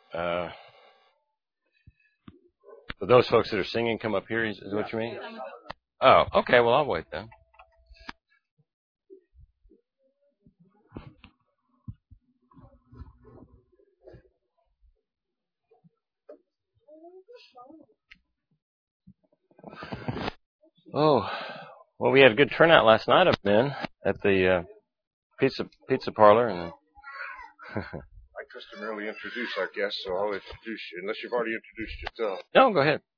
For those folks that are singing, come up here, is what you mean? Oh, okay, well, I'll wait then. Oh, well, we had a good turnout last night of men at the pizza parlor, and I customarily introduce our guests, so I'll introduce you, unless you've already introduced yourself. No, go ahead.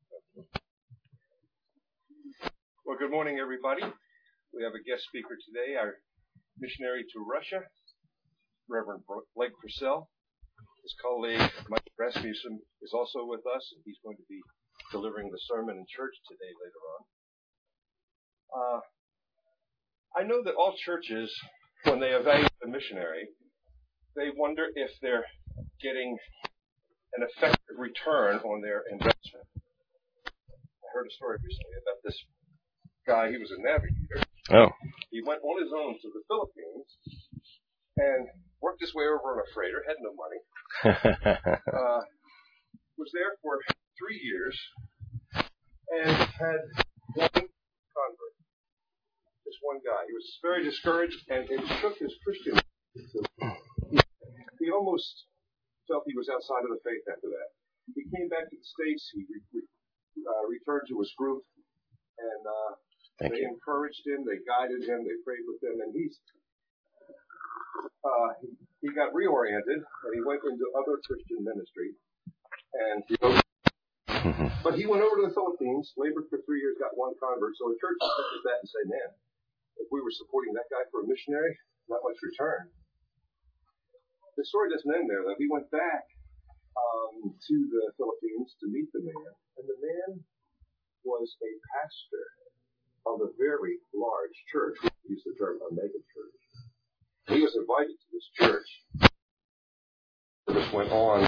Well, good morning, everybody. We have a guest speaker today, our missionary to Russia, Reverend Blake Purcell. His colleague, Mike Rasmussen, is also with us, and he's going to be delivering the sermon in church today later on. I know that all churches, when they evaluate a missionary, they wonder if they're getting an effective return on their investment. I heard a story recently about this guy. He was a navigator. Oh. He went on his own to the Philippines and worked his way over on a freighter, had no money, was there for 3 years, and had one convert. Just one guy. He was very discouraged, and it shook his Christian. He almost felt he was outside of the faith after that. He came back to the States. He returned to his group, and they encouraged him, they guided him, they prayed with him, and he got reoriented, and he went into other Christian ministry. And but he went over to the Philippines, labored for 3 years, got one convert. So a church would look at that and say, man, if we were supporting that guy for a missionary, not much return. The story doesn't end there, though. He went back to the Philippines to meet the man, and the man was a pastor of a very large church. We use the term a mega church. He was invited to this church. This went on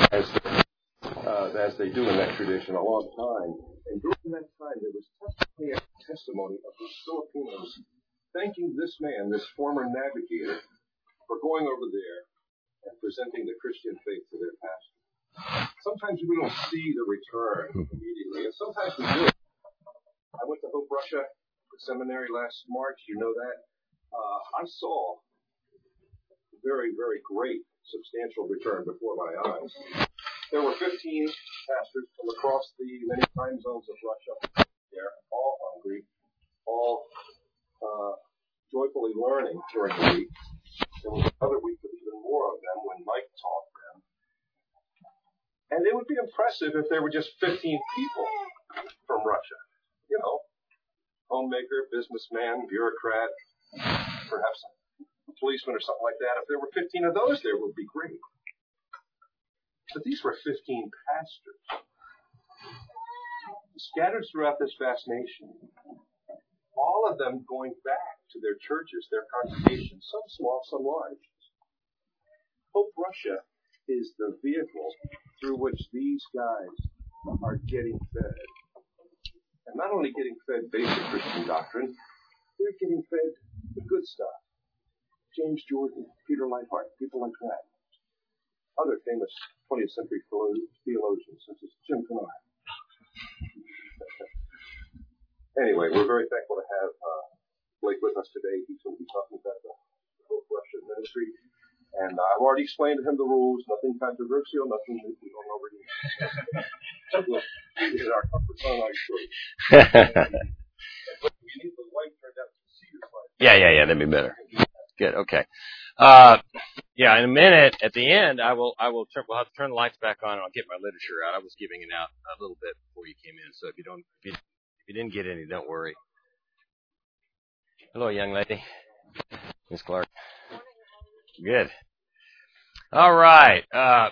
as they do in that tradition a long time. And during that time, there was testimony of the Filipinos thanking this man, this former navigator, for going over there and presenting the Christian faith to their pastor. Sometimes we don't see the return immediately, and sometimes we do. I went to Hope Russia Seminary last March. You know that. I saw very, very great, substantial return before my eyes. There were 15 pastors from across the many time zones of Russia there, all hungry, all joyfully learning during the week. There was another week of even more of them when Mike taught them. And it would be impressive if there were just 15 people from Russia. You know, homemaker, businessman, bureaucrat, perhaps a policeman or something like that. If there were 15 of those, there would be great. But these were 15 pastors scattered throughout this vast nation, all of them going back to their churches, their congregations, some small, some large. Hope Russia is the vehicle through which these guys are getting fed. And not only getting fed basic Christian doctrine, they're getting fed the good stuff. James Jordan, Peter Leithart, people like that. Other famous 20th century theologians, such as Jim Kennard. Anyway, we're very thankful to have Blake with us today. He's going to be talking about the Hope Russia ministry. And I've already explained to him the rules. Nothing controversial, nothing that we don't already we'll get our comfort zone, I'm sure. But you need the light turned out to see your light. Yeah, that'd be better. Good, okay. Yeah, in a minute, at the end, we'll have to turn the lights back on and I'll get my literature out. I was giving it out a little bit before you came in, so if you didn't get any, don't worry. Hello, young lady. Miss Clark. Good. All right.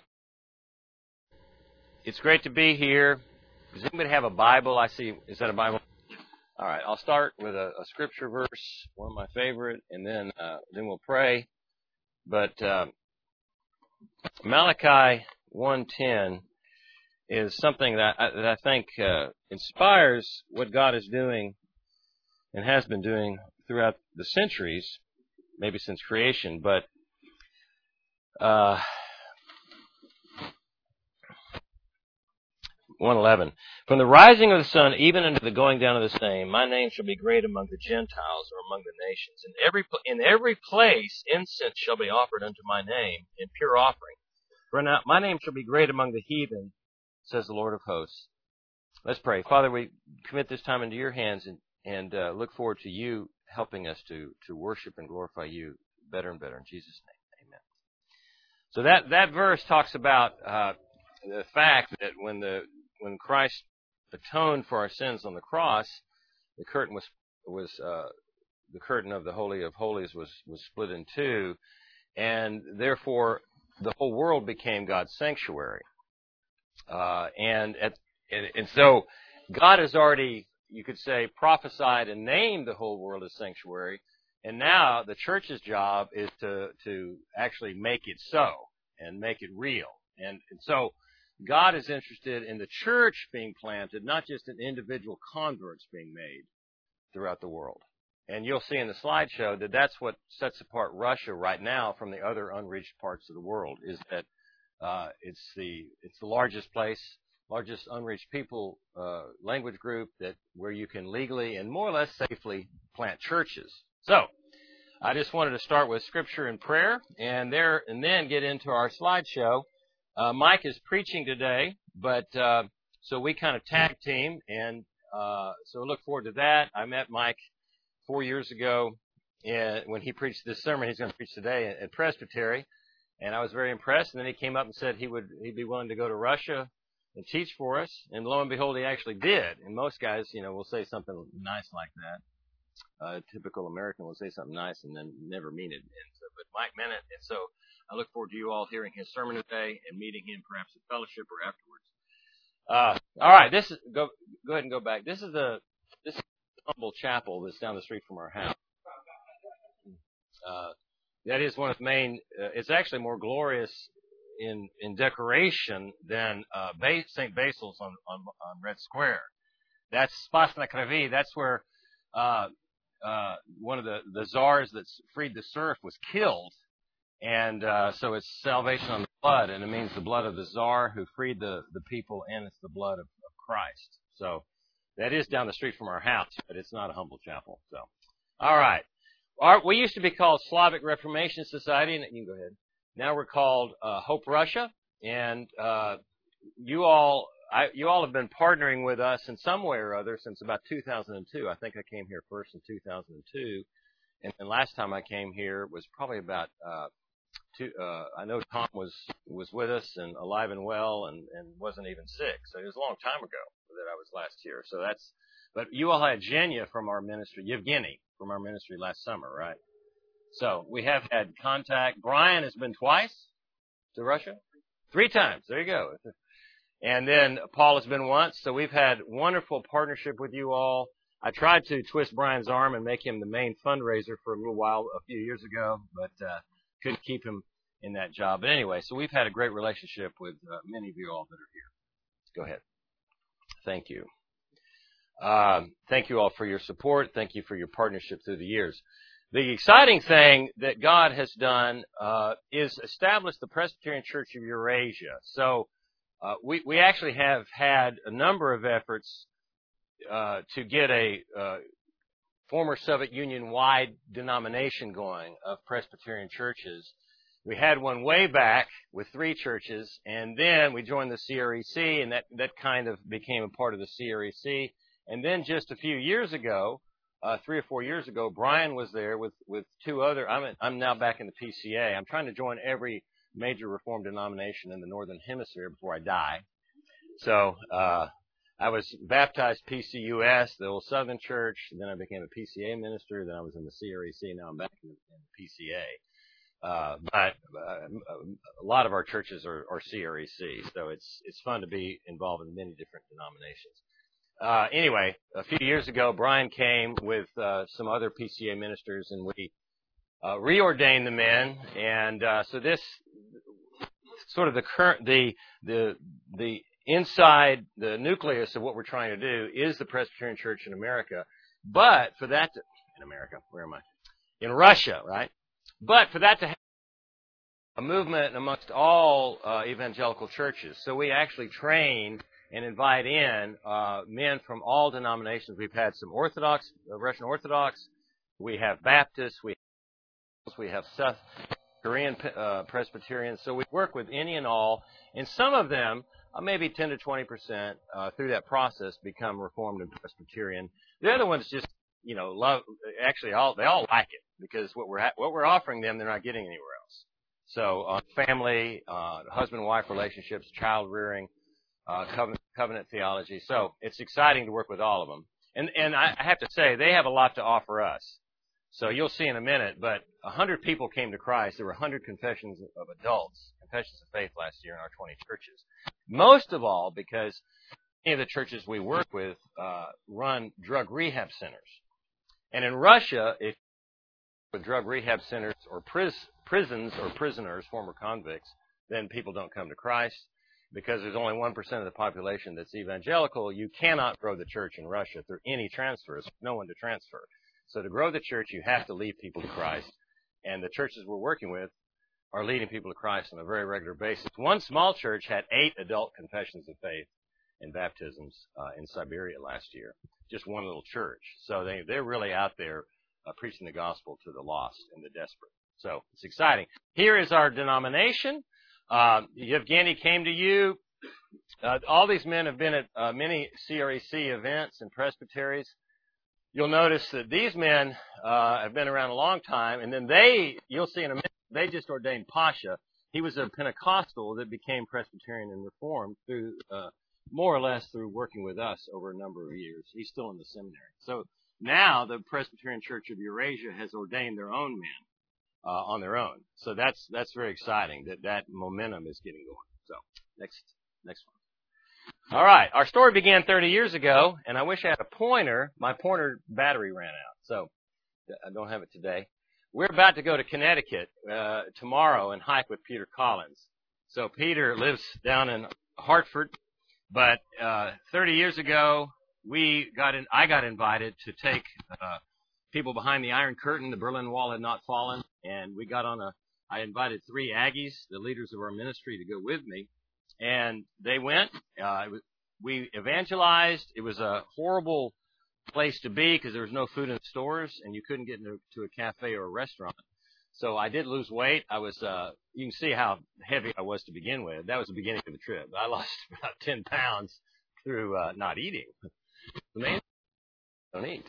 It's great to be here. Does anybody have a Bible? I see. Is that a Bible? All right. I'll start with a scripture verse, one of my favorite, and then we'll pray. But Malachi 1:10 is something that I think inspires what God is doing and has been doing throughout the centuries, maybe since creation. But 1:11. From the rising of the sun even unto the going down of the same, my name shall be great among the Gentiles, or among the nations. In every place incense shall be offered unto my name, in pure offering. For now my name shall be great among the heathen, says the Lord of hosts. Let's pray. Father, we commit this time into your hands and look forward to you helping us to worship and glorify you better and better. In Jesus' name, amen. So that verse talks about the fact that when Christ atoned for our sins on the cross, the curtain was the curtain of the Holy of Holies was split in two, and therefore the whole world became God's sanctuary. And so God has already, you could say, prophesied and named the whole world as sanctuary, and now the church's job is to actually make it so and make it real. And so God is interested in the church being planted, not just in individual converts being made throughout the world. And you'll see in the slideshow that that's what sets apart Russia right now from the other unreached parts of the world, is that it's the largest unreached people language group where you can legally and more or less safely plant churches. So I just wanted to start with scripture and prayer, and then get into our slideshow. Mike is preaching today, but so we kind of tag team, and so look forward to that. I met Mike 4 years ago when he preached this sermon he's going to preach today at Presbytery, and I was very impressed. And then he came up and said he'd be willing to go to Russia and teach for us, and lo and behold, he actually did. And most guys, will say something nice like that. A typical American will say something nice and then never mean it. But Mike meant it, and so I look forward to you all hearing his sermon today and meeting him perhaps at fellowship or afterwards. All right, go ahead and go back. This is humble chapel that's down the street from our house. That is one of the main. It's actually more glorious in decoration than St. Basil's on Red Square. That's Spas na Krvi. That's where one of the czars that freed the serf was killed. And so it's salvation on the blood, and it means the blood of the czar who freed the people, and it's the blood of Christ. So that is down the street from our house, but it's not a humble chapel. So, all right. We used to be called Slavic Reformation Society, and you can go ahead. Now we're called Hope Russia, and you all have been partnering with us in some way or other since about 2002. I think I came here first in 2002, and the last time I came here was probably about I know Tom was with us and alive and well and wasn't even sick, so it was a long time ago that I was last here. So but you all had Yevgeny from our ministry last summer, right? So we have had contact. Brian has been twice to Russia, 3 times. There you go. And then Paul has been once. So we've had wonderful partnership with you all. I tried to twist Brian's arm and make him the main fundraiser for a little while a few years ago, but couldn't keep him in that job. But anyway, so we've had a great relationship with many of you all that are here. Go ahead. Thank you. Thank you all for your support. Thank you for your partnership through the years. The exciting thing that God has done is establish the Presbyterian Church of Eurasia. So we actually have had a number of efforts to get a former Soviet Union-wide denomination going of Presbyterian churches. We had one way back with 3 churches, and then we joined the CREC, and that kind of became a part of the CREC. And then just a few years ago, 3 or 4 years ago, Brian was there with 2 other. I'm now back in the PCA. I'm trying to join every major Reformed denomination in the Northern Hemisphere before I die. So I was baptized PCUS, the old Southern Church. Then I became a PCA minister. Then I was in the CREC. Now I'm back in the PCA. But a lot of our churches are CREC, so it's fun to be involved in many different denominations. Anyway, a few years ago, Brian came with some other PCA ministers, and we reordained the men. And so this sort of the inside, the nucleus of what we're trying to do is the Presbyterian Church in America. But for that in America, where am I? In Russia, right? But for that to have a movement amongst all evangelical churches. So we actually train and invite in men from all denominations. We've had some Orthodox, Russian Orthodox. We have Baptists. We have South Korean Presbyterians. So we work with any and all, and some of them, maybe 10 to 20%, through that process become Reformed and Presbyterian. The other ones just, love. Actually, they all like it because what we're offering them, they're not getting anywhere else. So family, husband-wife relationships, child rearing, covenant theology. So it's exciting to work with all of them. And I have to say, they have a lot to offer us. So you'll see in a minute, but 100 people came to Christ. There were 100 confessions of adults, confessions of faith last year in our 20 churches. Most of all because many of the churches we work with run drug rehab centers. And in Russia, if with drug rehab centers or prisons or prisoners, former convicts, then people don't come to Christ. Because there's only 1% of the population that's evangelical, you cannot grow the church in Russia through any transfers. There's no one to transfer. So to grow the church, you have to lead people to Christ. And the churches we're working with are leading people to Christ on a very regular basis. One small church had 8 adult confessions of faith and baptisms in Siberia last year. Just one little church. So they're really out there preaching the gospel to the lost and the desperate. So it's exciting. Here is our denomination. Yevgeny came to you. All these men have been at many CREC events and presbyteries. You'll notice that these men have been around a long time, and then you'll see in a minute, they just ordained Pasha. He was a Pentecostal that became Presbyterian and Reformed through more or less through working with us over a number of years. He's still in the seminary. So now the Presbyterian Church of Eurasia has ordained their own men. On their own. So that's very exciting that momentum is getting going. So next one. All right. Our story began 30 years ago, and I wish I had a pointer. My pointer battery ran out, so I don't have it today. We're about to go to Connecticut tomorrow and hike with Peter Collins. So Peter lives down in Hartford, but 30 years ago I got invited to take people behind the Iron Curtain. The Berlin Wall had not fallen, and we got I invited 3 Aggies, the leaders of our ministry, to go with me, and they went. We evangelized. It was a horrible place to be because there was no food in the stores, and you couldn't get into a cafe or a restaurant. So I did lose weight. I was, you can see how heavy I was to begin with. That was the beginning of the trip. I lost about 10 pounds through not eating. Man, don't eat.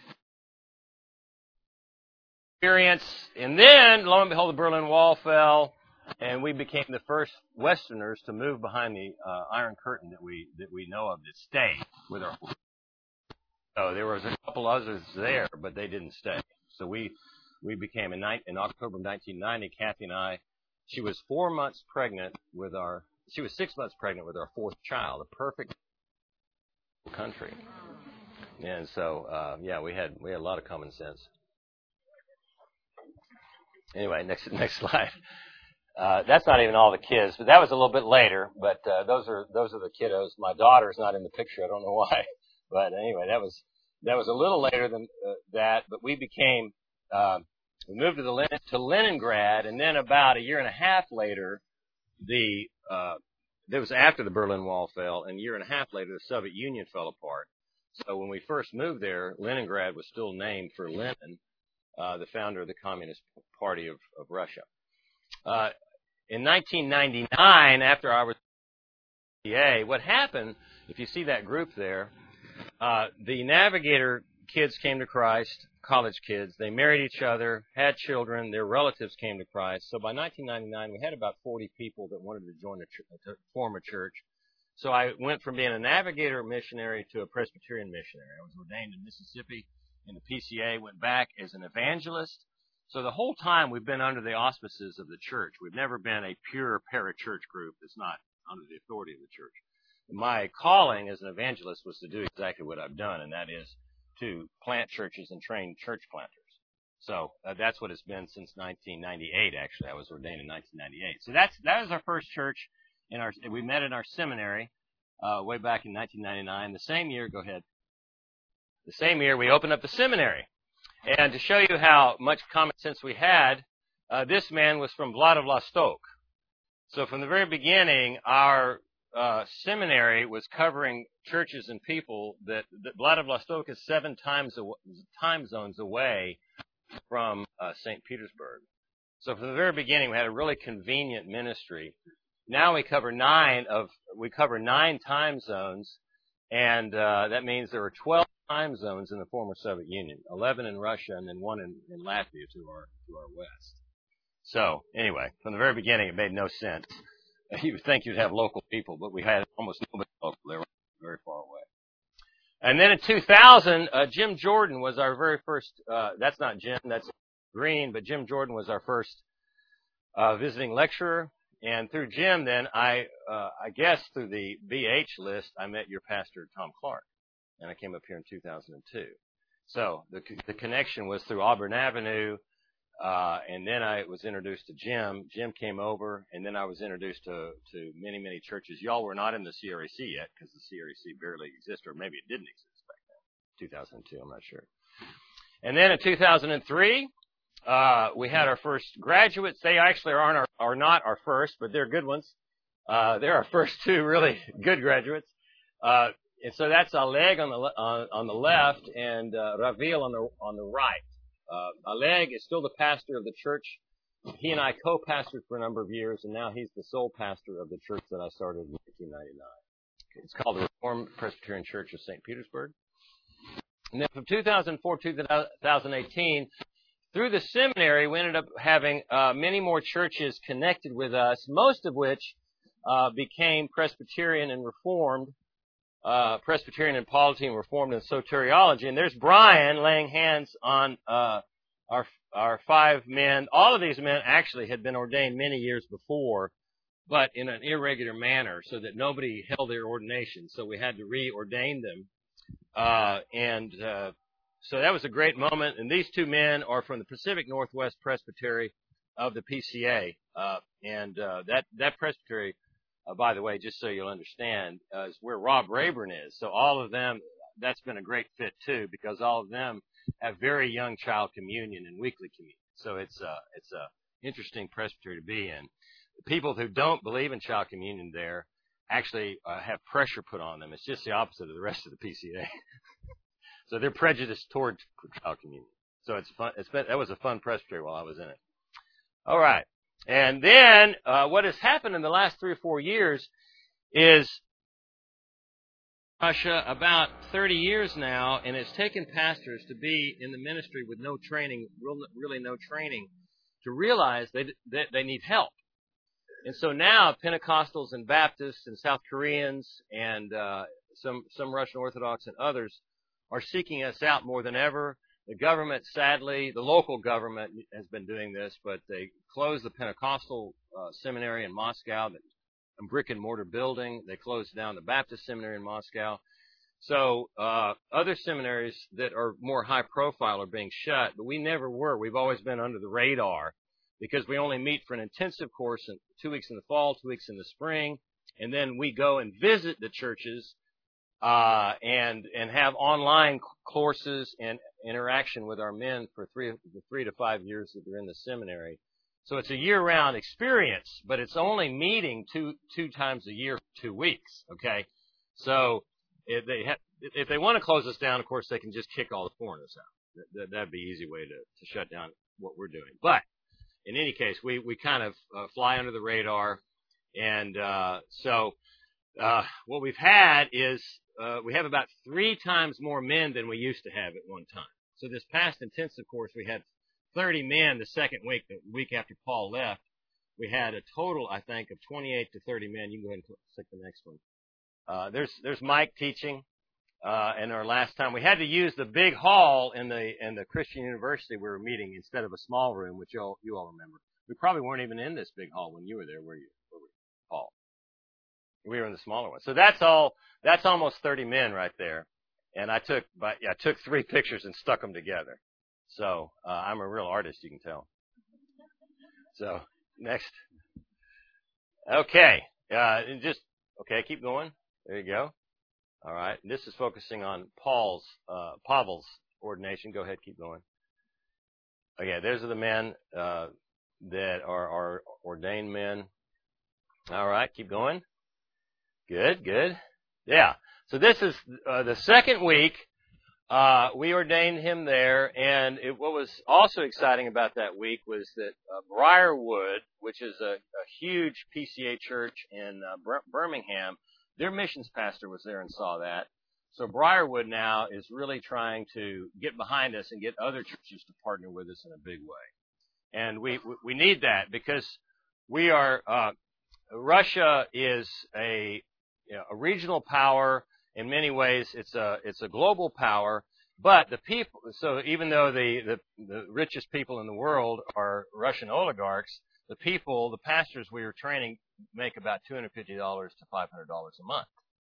Experience, and then lo and behold, the Berlin Wall fell, and we became the first Westerners to move behind the Iron Curtain that we know of that stayed with our. So there was a couple others there, but they didn't stay. So we became in October of 1990. Kathy and I, she was 6 months pregnant with our 4th child, a perfect country, and so we had a lot of common sense. Anyway, next slide. That's not even all the kids, but that was a little bit later. But those are the kiddos. My daughter's not in the picture. I don't know why. But anyway, that was a little later than that. But we moved to Leningrad, and then about a year and a half later, that was after the Berlin Wall fell, and a year and a half later, the Soviet Union fell apart. So when we first moved there, Leningrad was still named for Lenin, the founder of the Communist Party of Russia. In 1999, after I was in the what happened, if you see that group there, the Navigator kids came to Christ, college kids. They married each other, had children. Their relatives came to Christ. So by 1999, we had about 40 people that wanted to join to form a church. So I went from being a Navigator missionary to a Presbyterian missionary. I was ordained in Mississippi in the PCA, went back as an evangelist. So the whole time we've been under the auspices of the church. We've never been a pure parachurch group that's not under the authority of the church. My calling as an evangelist was to do exactly what I've done, and that is to plant churches and train church planters. So that's what it's been since 1998, actually. I was ordained in 1998. So that was our first church. We met in our seminary way back in 1999. The same year, go ahead. The same year, we opened up the seminary. And to show you how much common sense we had, this man was from Vladivostok. So from the very beginning, our seminary was covering churches and people that Vladivostok is 7 time zones away from St. Petersburg. So from the very beginning, we had a really convenient ministry. Now we cover 9 time zones, and that means there are 12 time zones in the former Soviet Union, 11 in Russia, and then 1 in Latvia to our west. So anyway, from the very beginning, it made no sense. You would think you'd have local people, but we had almost nobody local. They were very far away. And then in 2000, Jim Jordan was our very first. That's not Jim, that's Green, but Jim Jordan was our first visiting lecturer. And through Jim, then I guess through the BH list, I met your pastor, Tom Clark, and I came up here in 2002. So the connection was through Auburn Avenue, and then I was introduced to Jim. Jim came over, and then I was introduced to many, many churches. Y'all were not in the CREC yet, because the CREC barely existed, or maybe it didn't exist back then. 2002, I'm not sure. And then in 2003. We had our first graduates. They actually are not our first, but they're good ones. They're our first 2 really good graduates. And so that's Oleg on the left and Ravil on the right. Oleg is still the pastor of the church. He and I co-pastored for a number of years, and now he's the sole pastor of the church that I started in 1999. It's called the Reformed Presbyterian Church of St. Petersburg. And then from 2004 to 2018, through the seminary, we ended up having many more churches connected with us, most of which became Presbyterian and Reformed, Presbyterian and Polity and Reformed and Soteriology. And there's Brian laying hands on our 5 men. All of these men actually had been ordained many years before, but in an irregular manner so that nobody held their ordination. So we had to reordain them. So that was a great moment, and these 2 men are from the Pacific Northwest Presbytery of the PCA, that presbytery, by the way, just so you'll understand, is where Rob Rayburn is. So all of them, that's been a great fit too, because all of them have very young child communion and weekly communion. So it's a interesting presbytery to be in. The people who don't believe in child communion there actually have pressure put on them. It's just the opposite of the rest of the PCA. So they're prejudiced toward child communion. So it's fun. That was a fun presbytery while I was in it. All right. And then what has happened in the last 3 or 4 years is Russia about 30 years now, and it's taken pastors to be in the ministry with no training, really no training, to realize that they need help. And so now Pentecostals and Baptists and South Koreans and some Russian Orthodox and others are seeking us out more than ever. The government, sadly, the local government has been doing this, but they closed the Pentecostal seminary in Moscow, a brick and mortar building. They closed down the Baptist seminary in Moscow. So other seminaries that are more high profile are being shut, but we never were. We've always been under the radar because we only meet for an intensive course 2 weeks in the fall, 2 weeks in the spring, and then we go and visit the churches and have online courses and interaction with our men for the 3 to 5 years that they're in the seminary. So it's a year-round experience, but it's only meeting two times a year for 2 weeks. Okay, so if they want to close us down, of course they can just kick all the foreigners out. That'd be an easy way to shut down what we're doing. But in any case, we kind of fly under the radar, and so what we've had is we have about 3 times more men than we used to have at one time. So this past intensive course, we had 30 men the second week, the week after Paul left. We had a total, I think, of 28 to 30 men. You can go ahead and click the next one. There's Mike teaching. And our last time, we had to use the big hall in the Christian University we were meeting instead of a small room, which you all remember. We probably weren't even in this big hall when you were there, were you, Paul? We were in the smaller one. So that's almost 30 men right there. And I took 3 pictures and stuck them together. So I'm a real artist, you can tell. So next. Okay. Keep going. There you go. All right. And this is focusing on Pavel's ordination. Go ahead, keep going. Okay, those are the men that are ordained men. All right, keep going. Good, good. Yeah. So this is the second week. We ordained him there, and what was also exciting about that week was that Briarwood, which is a huge PCA church in Birmingham, their missions pastor was there and saw that. So Briarwood now is really trying to get behind us and get other churches to partner with us in a big way. And we need that because we are, Russia is a regional power. In many ways, it's a global power, but the people, so even though the richest people in the world are Russian oligarchs, the pastors we are training make about $250 to $500 a month.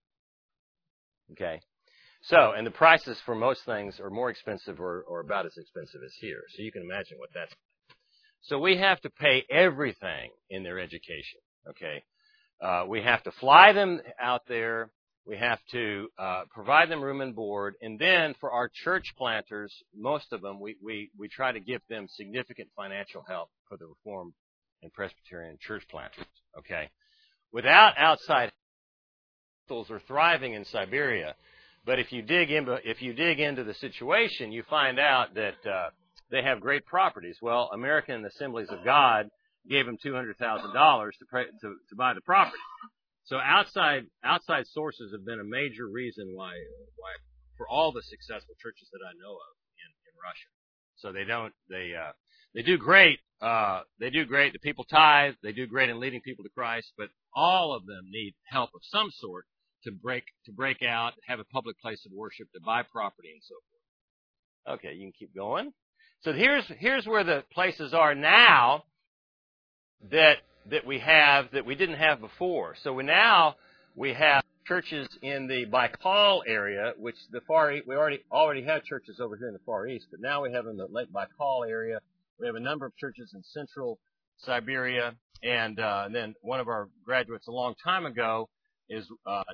Okay. So, and the prices for most things are more expensive or about as expensive as here. So you can imagine what that's like. So we have to pay everything in their education. Okay. We have to fly them out there. We have to provide them room and board. And then for our church planters, most of them, we try to give them significant financial help for the Reformed and Presbyterian church planters. Okay. Without outside hospitals are thriving in Siberia. But if you dig into the situation, you find out that they have great properties. Well, American Assemblies of God gave them $200,000 to buy the property. So outside sources have been a major reason why for all the successful churches that I know of in Russia. So they do great. They do great. The people tithe. They do great in leading people to Christ. But all of them need help of some sort to break out, have a public place of worship, to buy property, and so forth. Okay, you can keep going. So here's where the places are now that we didn't have before. So we have churches in the Baikal area, which the Far East, we already had churches over here in the Far East, but now we have in the Lake Baikal area. We have a number of churches in central Siberia, and then one of our graduates a long time ago is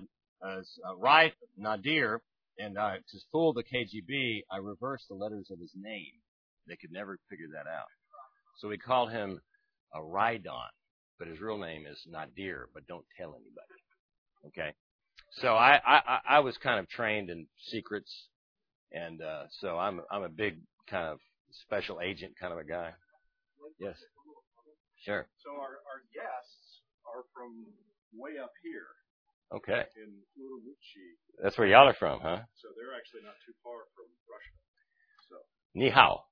Rai Nadir, and to fool the KGB, I reversed the letters of his name. They could never figure that out. So we call him Raidon, but his real name is Nadir, but don't tell anybody. Okay? So I was kind of trained in secrets, and so I'm a big kind of special agent kind of a guy. Yes. Sure. So our guests are from way up here. Okay. In Urumqi. That's where y'all are from, huh? So they're actually not too far from Russia. So. Ni hao.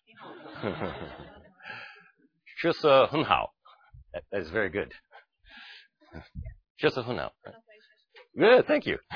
这是很好. That is very good. 这是很好. Good, thank you.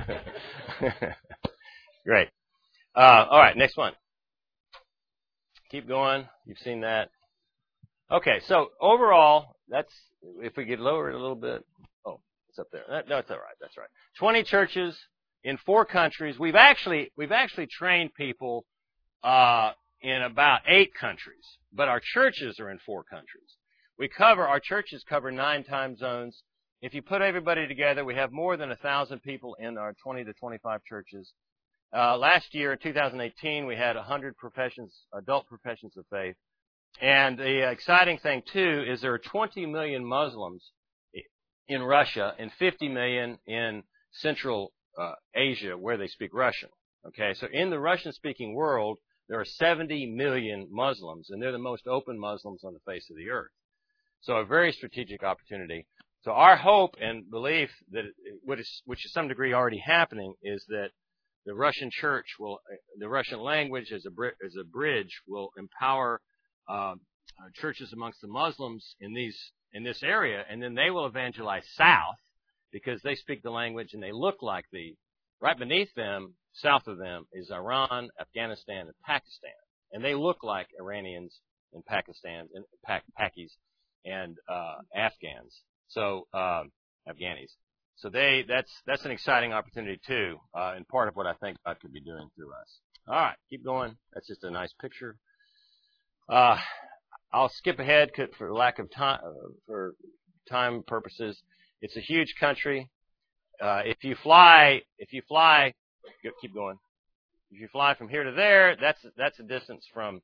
Great. All right, next one. Keep going. You've seen that. Okay, so overall, that's, if we could lower it a little bit. Oh, it's up there. No, it's all right. That's right. 20 churches in 4 countries. We've actually trained people in about 8 countries, but our churches are in 4 countries. Our churches cover 9 time zones. If you put everybody together, we have more than 1,000 people in our 20 to 25 churches. Last year, in 2018, we had 100 adult professions of faith. And the exciting thing, too, is there are 20 million Muslims in Russia and 50 million in Central Asia where they speak Russian. Okay, so in the Russian-speaking world, there are 70 million Muslims, and they're the most open Muslims on the face of the earth. So a very strategic opportunity. So our hope and belief that which is to some degree already happening, is that the Russian church the Russian language as a bridge will empower churches amongst the Muslims in this area, and then they will evangelize south because they speak the language and they look like right beneath them, south of them, is Iran, Afghanistan, and Pakistan, and they look like Iranians and Pakistan and Pakis and Afghans. So Afghanis. So that's an exciting opportunity too, and part of what I think God could be doing through us. All right, keep going. That's just a nice picture. I'll skip ahead for lack of time, for time purposes. It's a huge country. If you fly, keep going. If you fly from here to there, that's a distance from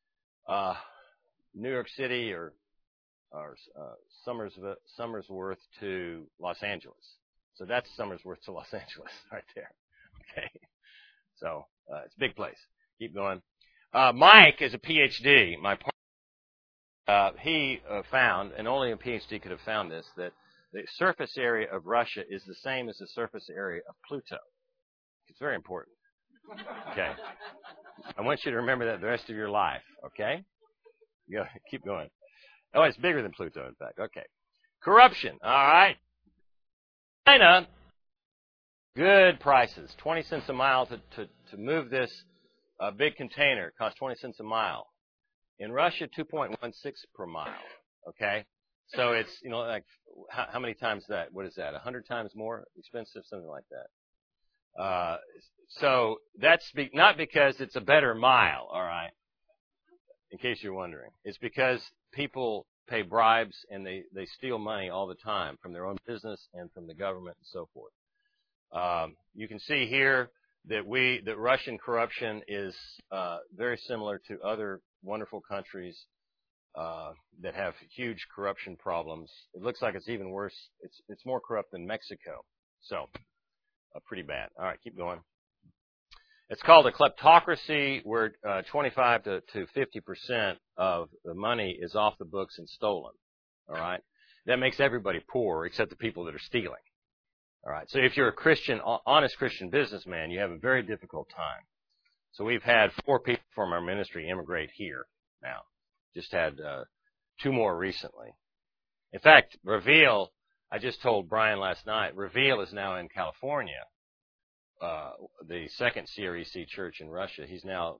New York City or Somersworth to Los Angeles. So that's Somersworth to Los Angeles right there. Okay. So it's a big place. Keep going. Mike is a PhD. My partner, he found, and only a PhD could have found this, that the surface area of Russia is the same as the surface area of Pluto. It's very important. Okay. I want you to remember that the rest of your life. Okay. Go, keep going. Oh, it's bigger than Pluto, in fact. Okay. Corruption. All right. China, good prices. 20 cents a mile to move this big container. Costs 20 cents a mile. In Russia, 2.16 per mile. Okay. So it's, like, how many times that? What is that? 100 times more expensive? Something like that. So that's not because it's a better mile, all right, in case you're wondering. It's because people pay bribes and they steal money all the time from their own business and from the government and so forth. You can see here that Russian corruption is very similar to other wonderful countries that have huge corruption problems. It looks like it's even worse. It's more corrupt than Mexico. So pretty bad. All right, keep going. It's called a kleptocracy, where 25 to 50% of the money is off the books and stolen. All right, that makes everybody poor except the people that are stealing. All right, so if you're a Christian, honest Christian businessman, you have a very difficult time. So we've had 4 people from our ministry immigrate here now. Just had 2 more recently. In fact, Reveal, I just told Brian last night, Reveal is now in California. The second CREC church in Russia. He's now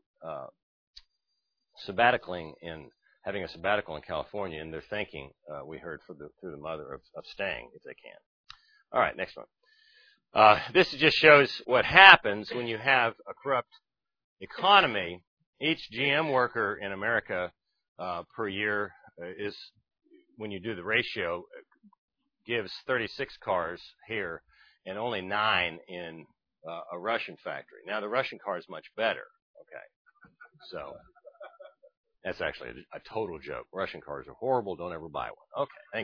having a sabbatical in California, and they're thinking, we heard through the mother, of staying if they can. All right, next one. This just shows what happens when you have a corrupt economy. Each GM worker in America per year is, when you do the ratio, gives 36 cars here and only 9 in a Russian factory. Now, the Russian car is much better, okay? So, that's actually a total joke. Russian cars are horrible. Don't ever buy one. Okay, thank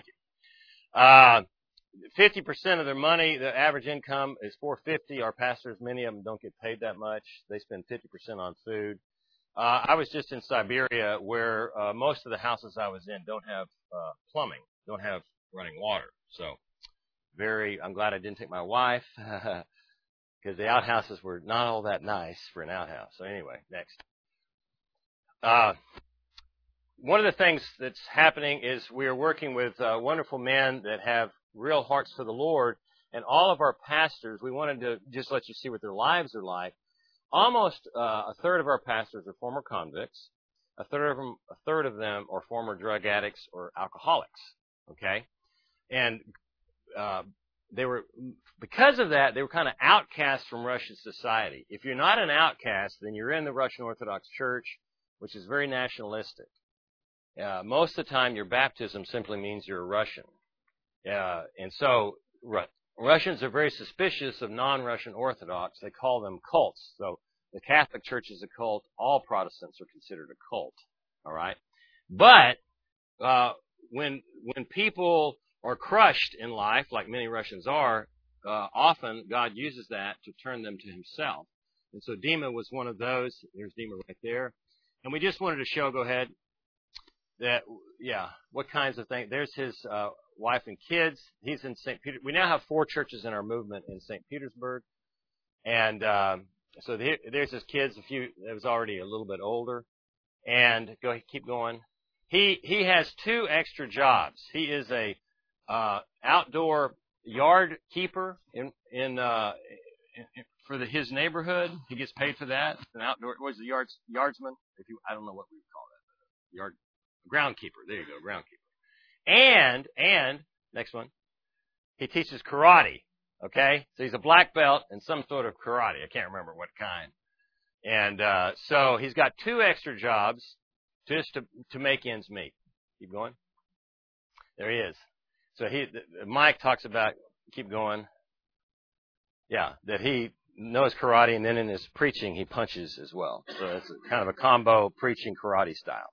you. 50% of their money, the average income is $450. Our pastors, many of them don't get paid that much. They spend 50% on food. I was just in Siberia, where most of the houses I was in don't have plumbing, don't have running water. So, I'm glad I didn't take my wife. Because the outhouses were not all that nice for an outhouse. So anyway, next. One of the things that's happening is we are working with wonderful men that have real hearts for the Lord. And all of our pastors, we wanted to just let you see what their lives are like. Almost a third of our pastors are former convicts. A third of them are former drug addicts or alcoholics. Okay? And because of that, they were kind of outcasts from Russian society. If you're not an outcast, then you're in the Russian Orthodox Church, which is very nationalistic. Most of the time, your baptism simply means you're a Russian. And so Russians are very suspicious of non-Russian Orthodox. They call them cults. So the Catholic Church is a cult. All Protestants are considered a cult. All right? But when people are crushed in life, like many Russians are, often God uses that to turn them to himself. And so Dima was one of those. There's Dima right there. And we just wanted to show, go ahead, that, what kinds of things. There's his wife and kids. He's in St. Peter. We now have 4 churches in our movement in St. Petersburg. And so there's his kids, a few that was already a little bit older. And go ahead, keep going. He has 2 extra jobs. He is a outdoor yard keeper for his neighborhood. He gets paid for that. An outdoor, what is the yardsman? I don't know what we would call that. Groundkeeper. There you go, groundkeeper. And next one, he teaches karate. Okay, so he's a black belt in some sort of karate. I can't remember what kind. And so he's got 2 extra jobs just to make ends meet. Keep going. There he is. So Mike talks about, keep going. That he knows karate, and then in his preaching he punches as well. So it's kind of a combo preaching karate style.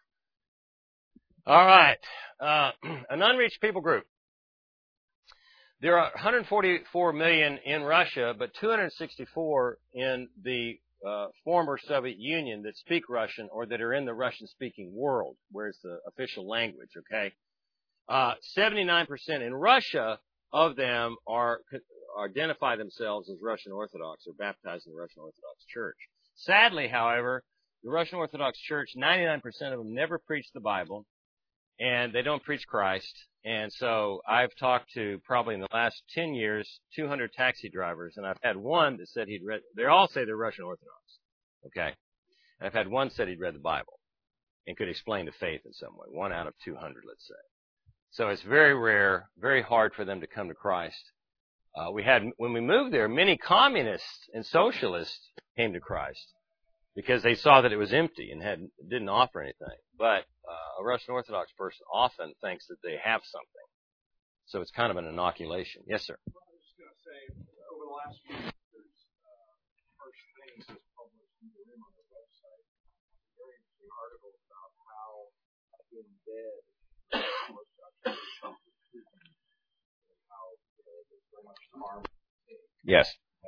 All right. An unreached people group. There are 144 million in Russia, but 264 in the former Soviet Union that speak Russian or that are in the Russian-speaking world, where it's the official language, okay? 79% in Russia of them identify themselves as Russian Orthodox or baptized in the Russian Orthodox Church. Sadly, however, the Russian Orthodox Church, 99% of them never preach the Bible, and they don't preach Christ. And so I've talked to, probably in the last 10 years, 200 taxi drivers, and I've had one that said he'd read, they all say they're Russian Orthodox, okay? And I've had one said he'd read the Bible and could explain the faith in some way, 1 out of 200, let's say. So it's very rare, very hard for them to come to Christ. When we moved there, many communists and socialists came to Christ because they saw that it was empty and didn't offer anything. But a Russian Orthodox person often thinks that they have something. So it's kind of an inoculation. Yes, sir. Well, I was just going to say, over the last few years, First Things has published in the room on their website a very interesting article about how in bed most Orthodox and how there's so much harm. Yes.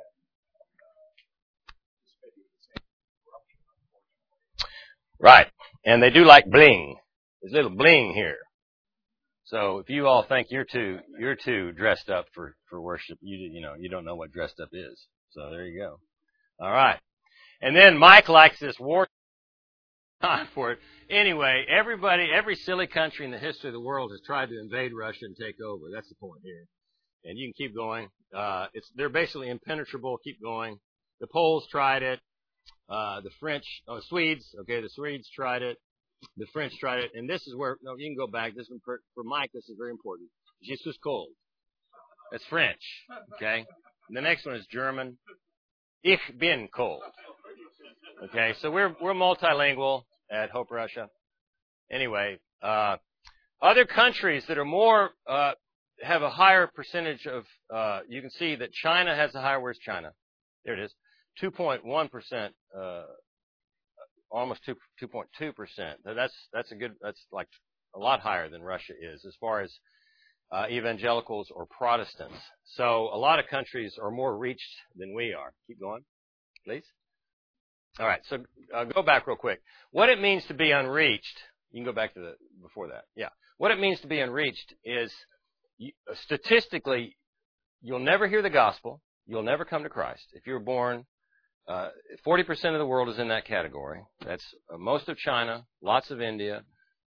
Right. And they do like bling. There's a little bling here. So if you all think you're too dressed up for worship, you don't know what dressed up is. So there you go. All right. And then Mike likes this war time for it. Anyway, every silly country in the history of the world has tried to invade Russia and take over. That's the point here. And you can keep going. They're basically impenetrable. Keep going. The Poles tried it. The Swedes tried it. The French tried it. And this is where, no, you can go back. This one, for Mike, this is very important. Je suis cold. That's French. Okay. And the next one is German. Ich bin cold. Okay. So we're multilingual at Hope Russia. Anyway, other countries that are more, have a higher percentage of, you can see that China has a higher, where's China? There it is. 2.1%, almost 2.2%. That's like a lot higher than Russia is as far as evangelicals or Protestants. So a lot of countries are more reached than we are. Keep going, please. All right, so go back real quick. What it means to be unreached, you can go back to before that. Yeah. What it means to be unreached is statistically, you'll never hear the gospel. You'll never come to Christ. If you're born, 40% of the world is in that category. That's most of China, lots of India,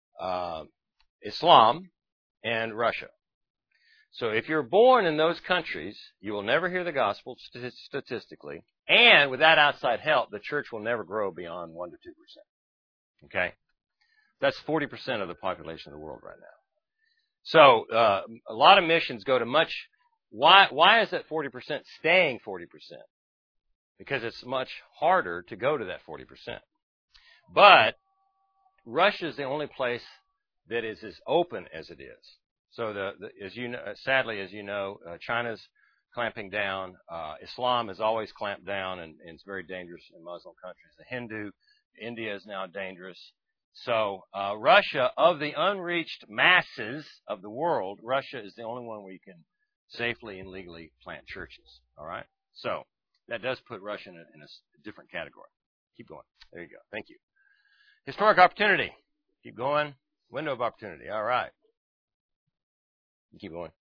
Islam, and Russia. So if you're born in those countries, you will never hear the gospel statistically. And without outside help, the church will never grow beyond 1 to 2%. Okay? That's 40% of the population of the world right now. So a lot of missions go to much. Why is that 40% staying 40%? Because it's much harder to go to that 40%. But Russia is the only place that is as open as it is. So sadly, as you know, China's clamping down. Islam has always clamped down, and it's very dangerous in Muslim countries. The Hindu, India is now dangerous. So Russia, of the unreached masses of the world, Russia is the only one where you can safely and legally plant churches. All right? So that does put Russia in a different category. Keep going. There you go. Thank you. Historic opportunity. Keep going. Window of opportunity. All right. Keep going.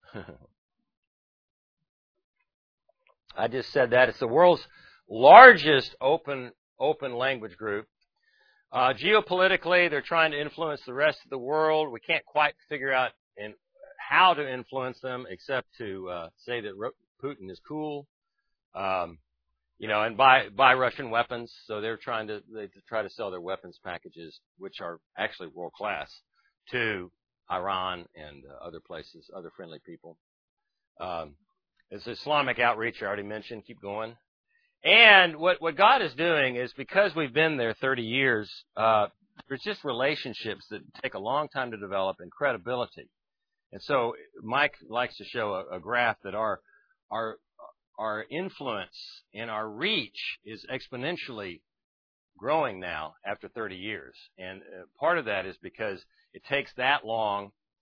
I just said that. It's the world's largest open language group. Geopolitically, they're trying to influence the rest of the world. We can't quite figure out how to influence them except to say that Putin is cool, and buy Russian weapons. So they try to sell their weapons packages, which are actually world class, to Iran and other places, other friendly people. It's Islamic outreach I already mentioned. Keep going. And what God is doing is, because we've been there 30 years, there's just relationships that take a long time to develop and credibility. And so Mike likes to show a graph that our influence and our reach is exponentially growing now after 30 years. And part of that is because it takes that long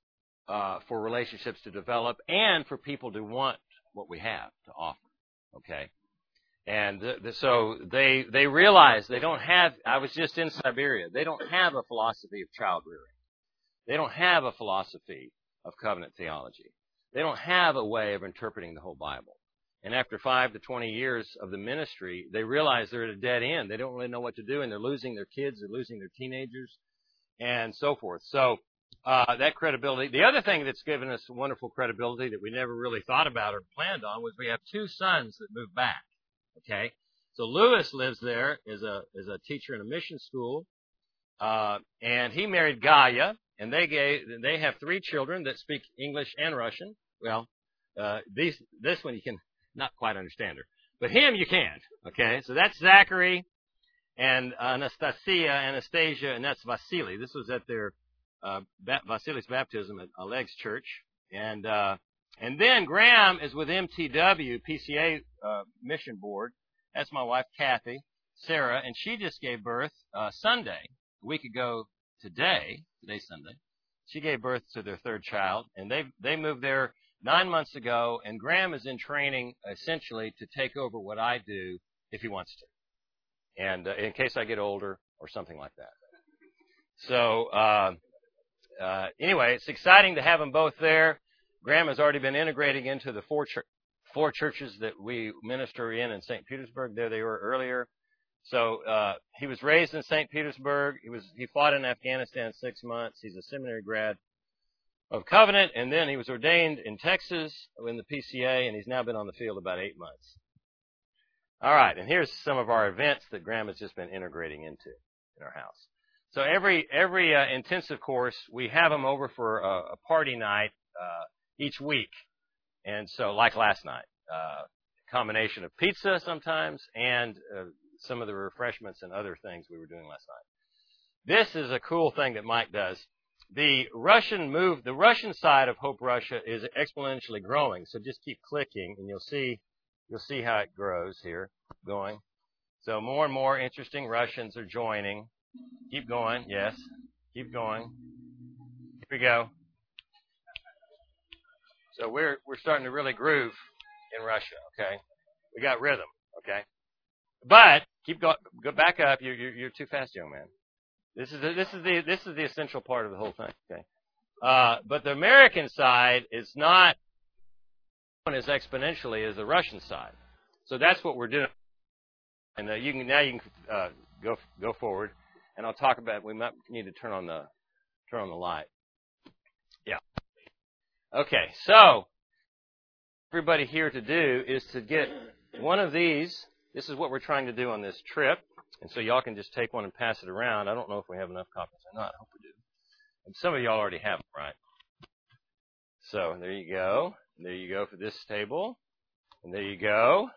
for relationships to develop and for people to want what we have to offer. Okay. And so they realize they don't have, I was just in Siberia, they don't have a philosophy of child rearing. They don't have a philosophy of covenant theology. They don't have a way of interpreting the whole Bible. And after 5 to 20 years of the ministry, they realize they're at a dead end. They don't really know what to do, and they're losing their kids, they're losing their teenagers, and so forth. So that credibility. The other thing that's given us wonderful credibility that we never really thought about or planned on was we have 2 sons that moved back. Okay, so Lewis lives there as a teacher in a mission school, and he married Gaia, and they have 3 children that speak English and Russian. Well, this one you can not quite understand her, but him you can. Okay, so that's Zachary and Anastasia, and that's Vasily. This was at their Vasily's baptism at Oleg's church, and then Graham is with MTW, PCA Mission Board. That's my wife, Kathy, Sarah, and she just gave birth Sunday, a week ago today. Today's Sunday. She gave birth to their 3rd child, and they moved there 9 months ago, and Graham is in training essentially to take over what I do if he wants to, and in case I get older or something like that. So anyway, it's exciting to have them both there. Graham has already been integrating into the 4 churches that we minister in St. Petersburg. There they were earlier. So he was raised in St. Petersburg. He fought in Afghanistan 6 months. He's a seminary grad of Covenant, and then he was ordained in Texas in the PCA, and he's now been on the field about 8 months. All right, and here's some of our events that Graham has just been integrating into in our house. So every intensive course, we have them over for a party night each week. And so, like last night, combination of pizza sometimes and some of the refreshments and other things we were doing last night. This is a cool thing that Mike does. The Russian side of Hope Russia is exponentially growing. So just keep clicking, and you'll see how it grows here, going. So more and more interesting Russians are joining. Keep going, yes. Keep going. Here we go. So we're starting to really groove in Russia, okay? We got rhythm, okay? But keep go back up. You're too fast, young man. This is the essential part of the whole thing, okay? But the American side is not as exponentially as the Russian side. So that's what we're doing. And you can go forward, and I'll talk about. We might need to turn on the light. Yeah. Okay. So everybody here to do is to get one of these. This is what we're trying to do on this trip, and so y'all can just take one and pass it around. I don't know if we have enough copies or not. I hope we do. And some of y'all already have them, right? So there you go. And there you go for this table, and there you go.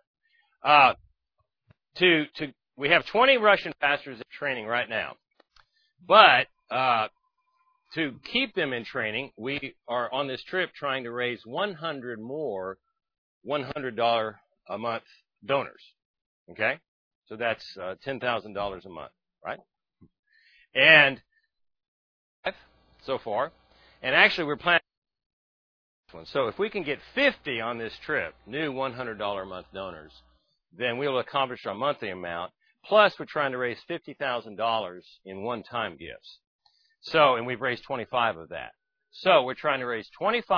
We have 20 Russian pastors in training right now, but to keep them in training, we are on this trip trying to raise 100 more $100 a month donors. Okay, so that's $10,000 a month, right? And so far, and actually we're planning one. So if we can get 50 on this trip, new $100 a month donors, then we'll accomplish our monthly amount. Plus, we're trying to raise $50,000 in one-time gifts. So, and we've raised 25 of that. So, we're trying to raise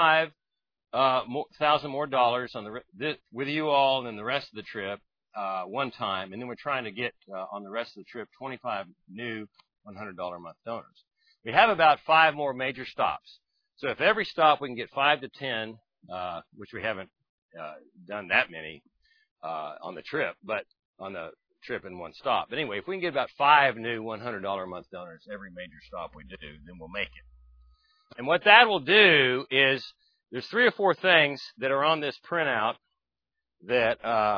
25,000 more dollars with you all and then the rest of the trip one time, and then we're trying to get on the rest of the trip 25 new $100 a month donors. We have about 5 more major stops. So, if every stop we can get 5 to 10, which we haven't done that many on the trip, but on the trip in one stop. But anyway, if we can get about 5 new $100 a month donors every major stop we do, then we'll make it. And what that will do is there's 3 or 4 things that are on this printout that,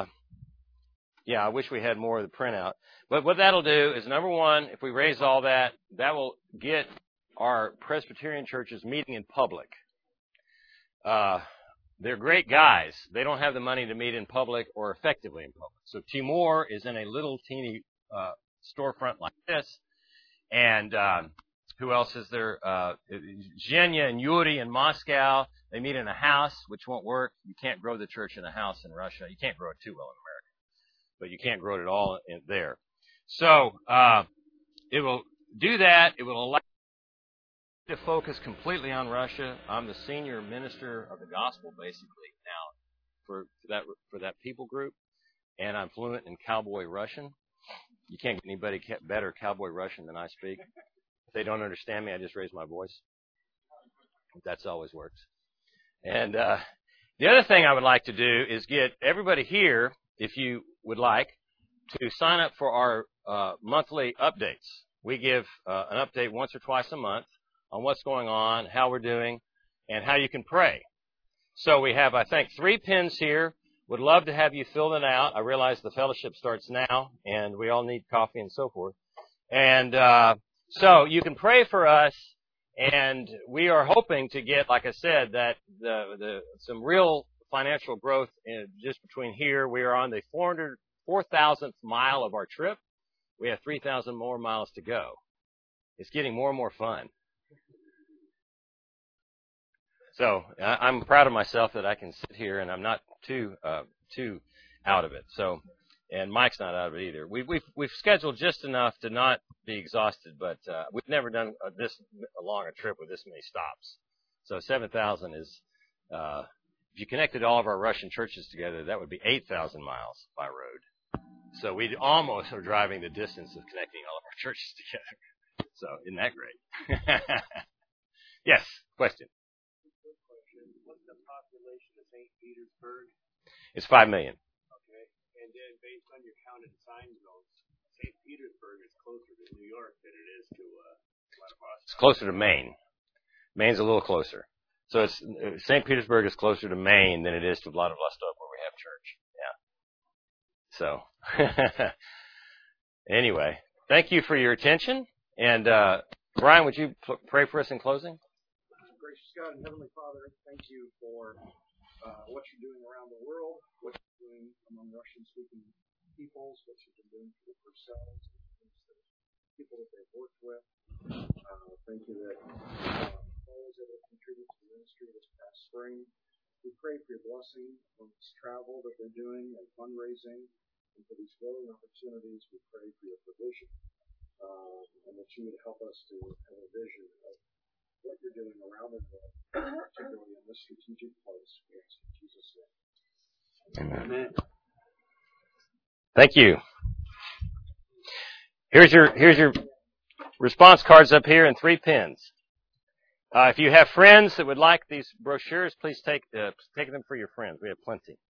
I wish we had more of the printout. But what that'll do is, number one, if we raise all that, that will get our Presbyterian churches meeting in public. They're great guys. They don't have the money to meet in public or effectively in public. So Timur is in a little teeny storefront like this, and Who else is there? Zhenya and Yuri in Moscow. They meet in a house, which won't work. You can't grow the church in a house in Russia. You can't grow it too well in America, but you can't grow it at all there. So it will do that. It will allow you to focus completely on Russia. I'm the senior minister of the gospel, basically, now for that people group, and I'm fluent in cowboy Russian. You can't get anybody better cowboy Russian than I speak. If they don't understand me, I just raise my voice. That's always works. And the other thing I would like to do is get everybody here, if you would like, to sign up for our monthly updates. We give an update once or twice a month on what's going on, how we're doing, and how you can pray. So we have, I think, 3 pins here. Would love to have you fill them out. I realize the fellowship starts now, and we all need coffee and so forth. And so you can pray for us, and we are hoping to get, like I said, that some real financial growth just between here. We are on the 4,000th mile of our trip. We have 3,000 more miles to go. It's getting more and more fun. So I'm proud of myself that I can sit here and I'm not too out of it. So, and Mike's not out of it either. We've scheduled just enough to not be exhausted, but we've never done this long a trip with this many stops. So 7,000 is, if you connected all of our Russian churches together, that would be 8,000 miles by road. So we almost are driving the distance of connecting all of our churches together. So isn't that great? Yes, question. What's the population of St. Petersburg? It's 5 million. Okay. And then based on your counted time zones, St. Petersburg is closer to New York than it is to Vladivostok. It's closer to Maine. Maine's a little closer. So it's St. Petersburg is closer to Maine than it is to Vladivostok where we have church. Yeah. So anyway, thank you for your attention. And Brian, would you pray for us in closing? Gracious God and Heavenly Father, thank you for what you're doing around the world, what you're doing among Russian-speaking peoples, what you've been doing for yourselves, the people that they've worked with. Thank you that all those that have contributed to the ministry this past spring. We pray for your blessing on this travel that they're doing and fundraising, and for these growing opportunities. We pray for your provision, and that you would help us to have a vision of what you're doing around the world, particularly in this strategic place. We ask in Jesus' name. Amen. Thank you. Here's your response cards up here and 3 pins. If you have friends that would like these brochures, please take them for your friends. We have plenty.